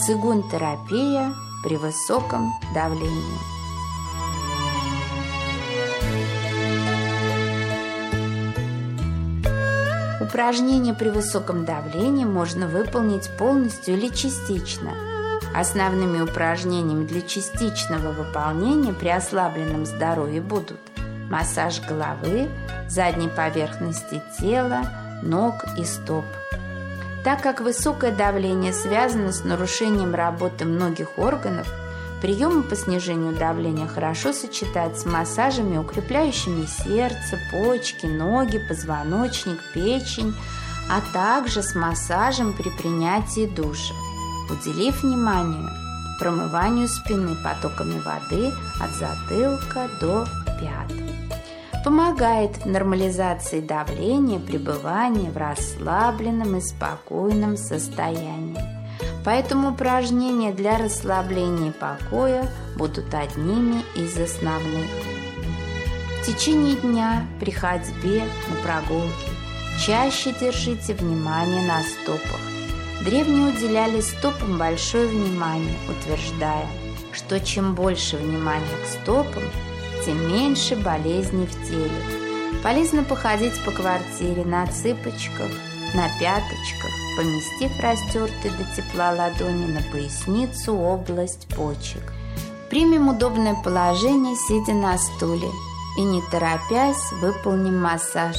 Цигун-терапия при высоком давлении. Упражнение при высоком давлении можно выполнить полностью или частично. Основными упражнениями для частичного выполнения при ослабленном здоровье будут массаж головы, задней поверхности тела, ног и стоп. Так как высокое давление связано с нарушением работы многих органов, приемы по снижению давления хорошо сочетаются с массажами, укрепляющими сердце, почки, ноги, позвоночник, печень, а также с массажем при принятии душа, уделив внимание промыванию спины потоками воды от затылка до пят. Помогает в нормализации давления пребывание в расслабленном и спокойном состоянии. Поэтому упражнения для расслабления и покоя будут одними из основных. В течение дня при ходьбе, на прогулке чаще держите внимание на стопах. Древние уделяли стопам большое внимание, утверждая, что чем больше внимания к стопам, тем меньше болезней в теле. Полезно походить по квартире на цыпочках, на пяточках, поместив растертые до тепла ладони на поясницу, область почек. Примем удобное положение, сидя на стуле, и не торопясь выполним массаж.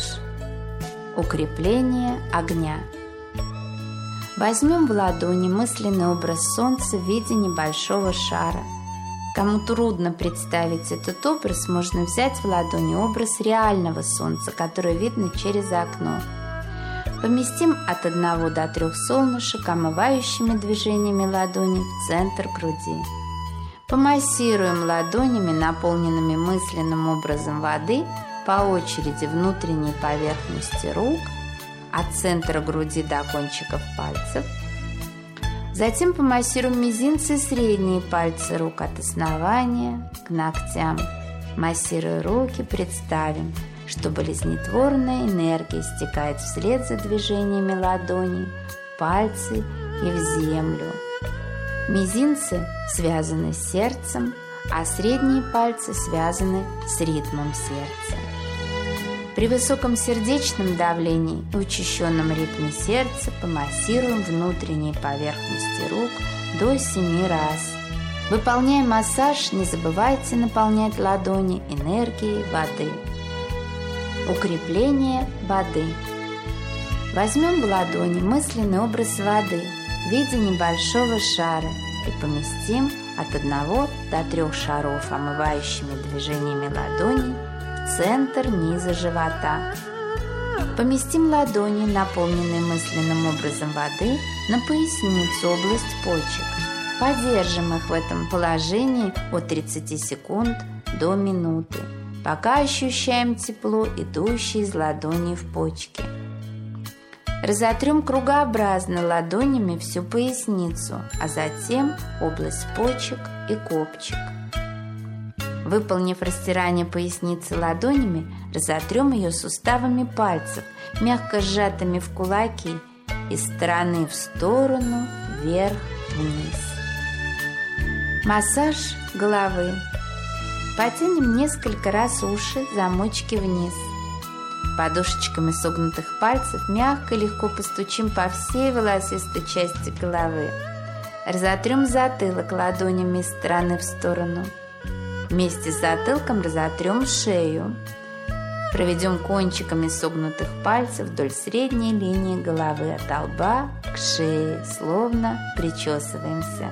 Укрепление огня. Возьмем в ладони мысленный образ солнца в виде небольшого шара. Кому трудно представить этот образ, можно взять в ладони образ реального солнца, которое видно через окно. Поместим от 1 до 3 солнышек омывающими движениями ладони в центр груди. Помассируем ладонями, наполненными мысленным образом воды, по очереди внутренней поверхности рук, от центра груди до кончиков пальцев. Затем помассируем мизинцы и средние пальцы рук от основания к ногтям. Массируя руки, представим, что болезнетворная энергия стекает вслед за движениями ладоней, пальцы и в землю. Мизинцы связаны с сердцем, а средние пальцы связаны с ритмом сердца. При высоком сердечном давлении и учащенном ритме сердца помассируем внутренние поверхности рук до 7 раз. Выполняя массаж, не забывайте наполнять ладони энергией воды. Укрепление воды. Возьмем в ладони мысленный образ воды в виде небольшого шара и поместим от 1 до 3 шаров омывающими движениями ладоней в центр низа живота. Поместим ладони, наполненные мысленным образом воды, на поясницу, область почек. Подержим их в этом положении от 30 секунд до минуты, пока ощущаем тепло, идущее из ладоней в почки. Разотрем кругообразно ладонями всю поясницу, а затем область почек и копчик. Выполнив растирание поясницы ладонями, разотрем ее суставами пальцев, мягко сжатыми в кулаки, из стороны в сторону, вверх-вниз. Массаж головы. Потянем несколько раз уши, замочки вниз. Подушечками согнутых пальцев мягко и легко постучим по всей волосистой части головы. Разотрем затылок ладонями из стороны в сторону. Вместе с затылком разотрем шею. Проведем кончиками согнутых пальцев вдоль средней линии головы от лба к шее, словно причесываемся.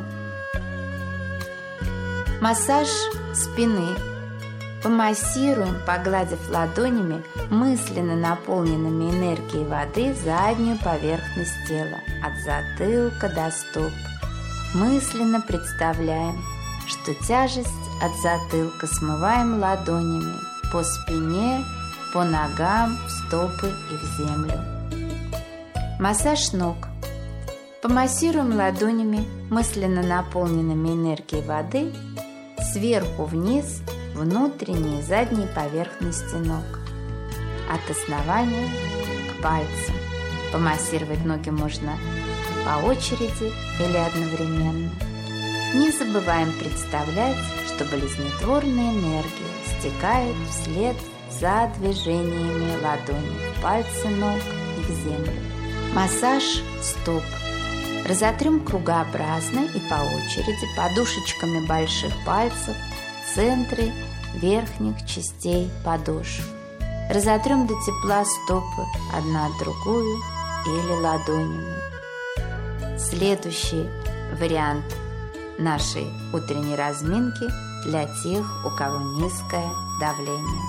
Массаж спины. Помассируем, погладив ладонями, мысленно наполненными энергией воды, заднюю поверхность тела, от затылка до стоп. Мысленно представляем, что тяжесть от затылка смываем ладонями по спине, по ногам, в стопы и в землю. Массаж ног. Помассируем ладонями, мысленно наполненными энергией воды, сверху вниз, внутренние и задние поверхности ног, от основания к пальцам. Помассировать ноги можно по очереди или одновременно. Не забываем представлять, что болезнетворная энергия стекает вслед за движениями ладоней в пальцы ног и в землю. Массаж стоп. Разотрем кругообразно и по очереди подушечками больших пальцев центры верхних частей подошв. Разотрем до тепла стопы одна от другую или ладонями. Следующий вариант нашей утренней разминки для тех, у кого низкое давление.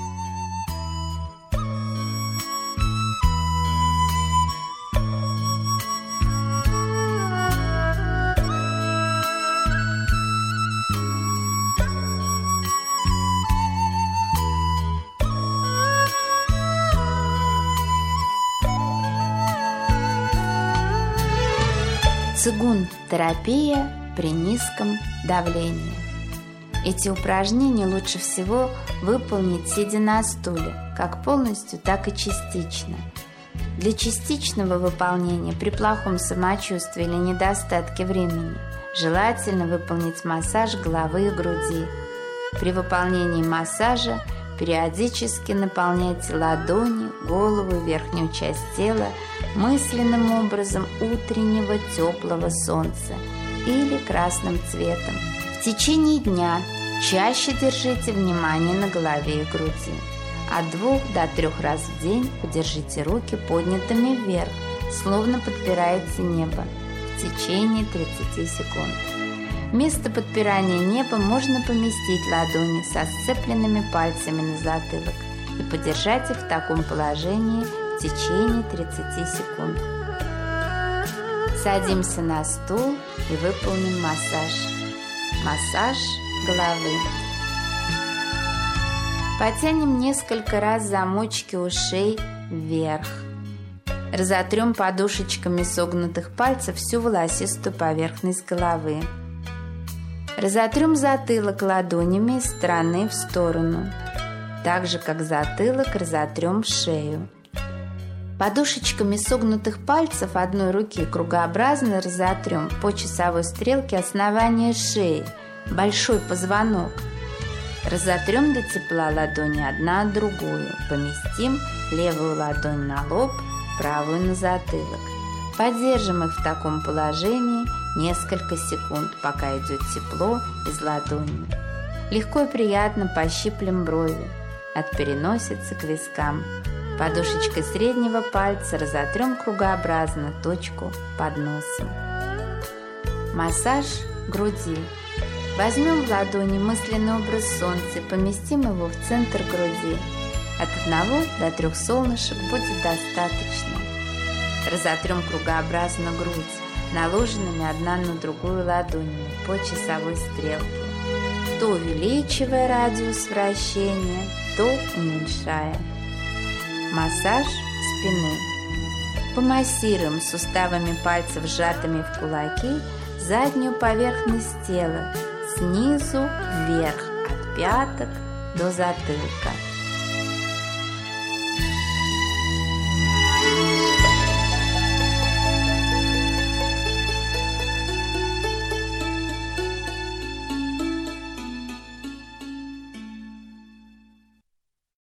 Цигун-терапия при низком давлении. Эти упражнения лучше всего выполнить сидя на стуле, как полностью, так и частично. Для частичного выполнения при плохом самочувствии или недостатке времени желательно выполнить массаж головы и груди. При выполнении массажа периодически наполняйте ладони, голову и верхнюю часть тела мысленным образом утреннего теплого солнца или красным цветом. В течение дня чаще держите внимание на голове и груди. От 2 до 3 раз в день подержите руки поднятыми вверх, словно подпираете небо в течение 30 секунд. Вместо подпирания неба можно поместить ладони со сцепленными пальцами на затылок и подержать их в таком положении в течение 30 секунд. Садимся на стул и выполним массаж. Массаж головы. Потянем несколько раз замочки ушей вверх. Разотрем подушечками согнутых пальцев всю волосистую поверхность головы. Разотрем затылок ладонями из стороны в сторону. Так же, как затылок, разотрем шею. Подушечками согнутых пальцев одной руки кругообразно разотрем по часовой стрелке основание шеи, большой позвонок. Разотрем до тепла ладони одна от другую. Поместим левую ладонь на лоб, правую на затылок. Поддержим их в таком положении несколько секунд, пока идет тепло из ладони. Легко и приятно пощиплем брови от переносицы к вискам. Подушечкой среднего пальца разотрем кругообразно точку под носом. Массаж груди. Возьмем в ладони мысленный образ солнца и поместим его в центр груди. От 1 до 3 солнышек будет достаточно. Разотрем кругообразно грудь, наложенными одна на другую ладонями по часовой стрелке, то увеличивая радиус вращения, то уменьшая. Массаж спины. Помассируем суставами пальцев, сжатыми в кулаки, заднюю поверхность тела снизу вверх, от пяток до затылка.